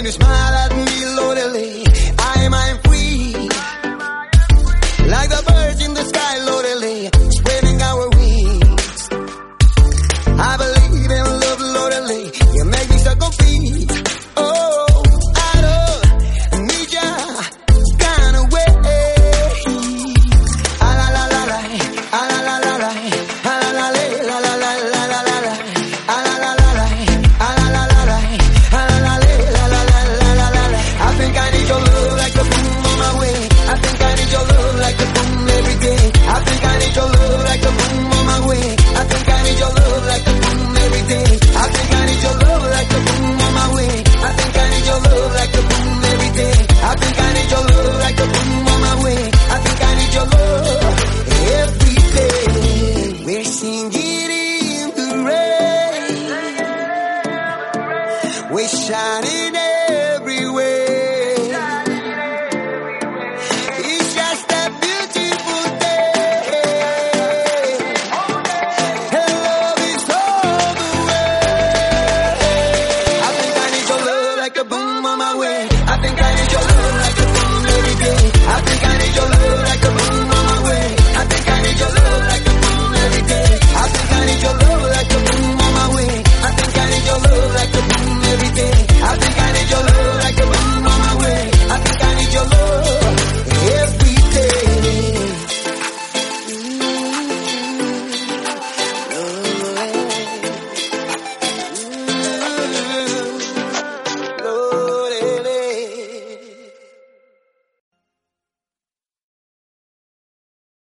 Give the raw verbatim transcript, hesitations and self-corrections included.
you smile at me, Lorelei, I am I'm free. Like the birds in the sky, Lorelei, spreading our wings. I believe in love, Lorelei, you make me so complete. Oh, I don't need ya kind of way. Ah la la la la, ah la la la la, ah la la la la la la la la la, ah la la la la, ah la la la la, ah la la la la la la la la. I think I need your love like the boom on my way. I think I need your love like the boom every day. I think I need your love like the boom on my way. I think I need your love like the boom every day. I think I need your love like the boom on my way. I think I need your love like the boom every day. I think I need your love like the boom on my way. I think I need your love every day. We're singing in the rain. We're shining everywhere.